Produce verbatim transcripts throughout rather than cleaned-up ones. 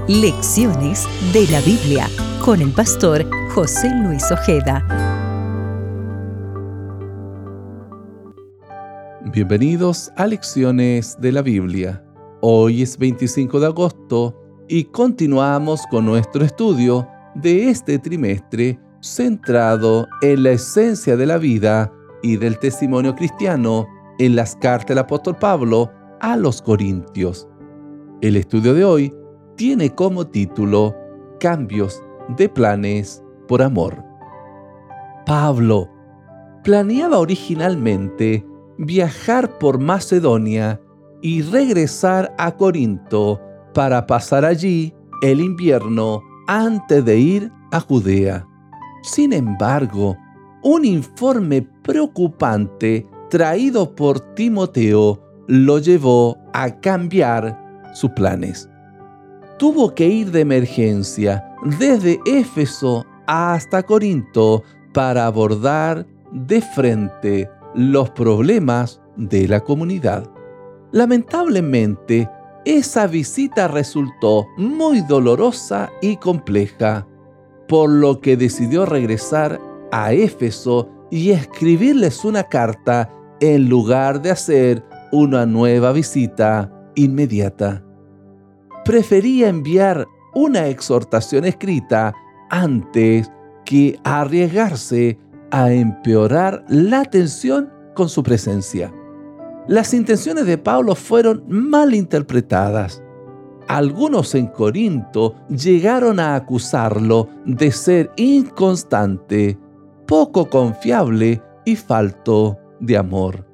Lecciones de la Biblia con el pastor José Luis Ojeda. Bienvenidos a Lecciones de la Biblia. Hoy es veinticinco de agosto y continuamos con nuestro estudio de este trimestre centrado en la esencia de la vida y del testimonio cristiano en las cartas del apóstol Pablo a los Corintios. El estudio de hoy tiene como título Cambios de planes por amor. Pablo planeaba originalmente viajar por Macedonia y regresar a Corinto para pasar allí el invierno antes de ir a Judea. Sin embargo, un informe preocupante traído por Timoteo lo llevó a cambiar sus planes. Tuvo que ir de emergencia desde Éfeso hasta Corinto para abordar de frente los problemas de la comunidad. Lamentablemente, esa visita resultó muy dolorosa y compleja, por lo que decidió regresar a Éfeso y escribirles una carta en lugar de hacer una nueva visita inmediata. Prefería enviar una exhortación escrita antes que arriesgarse a empeorar la tensión con su presencia. Las intenciones de Pablo fueron mal interpretadas. Algunos en Corinto llegaron a acusarlo de ser inconstante, poco confiable y falto de amor.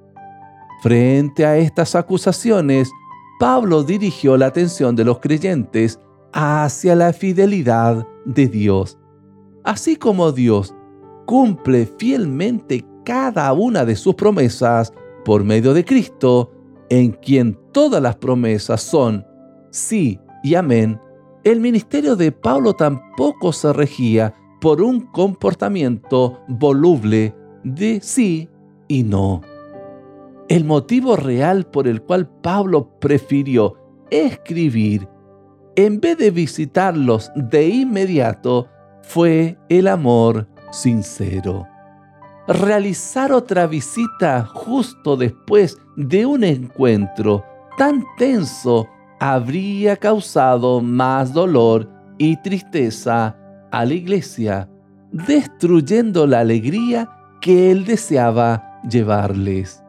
Frente a estas acusaciones, Pablo dirigió la atención de los creyentes hacia la fidelidad de Dios. Así como Dios cumple fielmente cada una de sus promesas por medio de Cristo, en quien todas las promesas son sí y amén, el ministerio de Pablo tampoco se regía por un comportamiento voluble de sí y no. El motivo real por el cual Pablo prefirió escribir en vez de visitarlos de inmediato fue el amor sincero. Realizar otra visita justo después de un encuentro tan tenso habría causado más dolor y tristeza a la iglesia, destruyendo la alegría que él deseaba llevarles.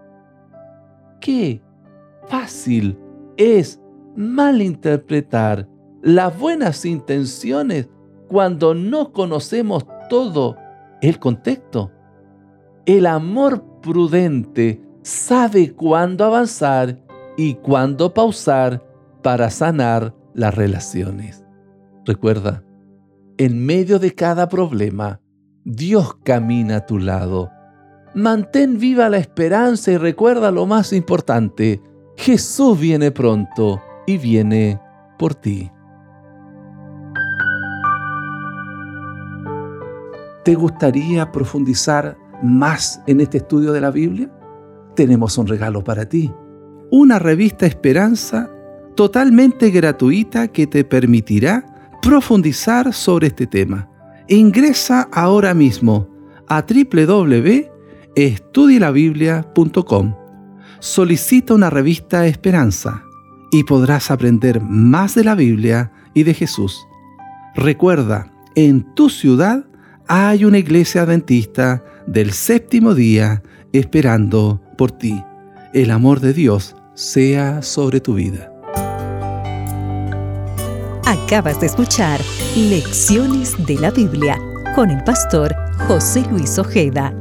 Qué fácil es malinterpretar las buenas intenciones cuando no conocemos todo el contexto. El amor prudente sabe cuándo avanzar y cuándo pausar para sanar las relaciones. Recuerda, en medio de cada problema, Dios camina a tu lado. Mantén viva la esperanza y recuerda lo más importante: Jesús viene pronto y viene por ti. ¿Te gustaría profundizar más en este estudio de la Biblia? Tenemos un regalo para ti: una revista Esperanza totalmente gratuita que te permitirá profundizar sobre este tema. Ingresa ahora mismo a doble u doble u doble u punto estudie la biblia punto com. Solicita una revista Esperanza y podrás aprender más de la Biblia y de Jesús. Recuerda, en tu ciudad hay una iglesia adventista del séptimo día esperando por ti. El amor de Dios sea sobre tu vida. Acabas de escuchar Lecciones de la Biblia con el pastor José Luis Ojeda.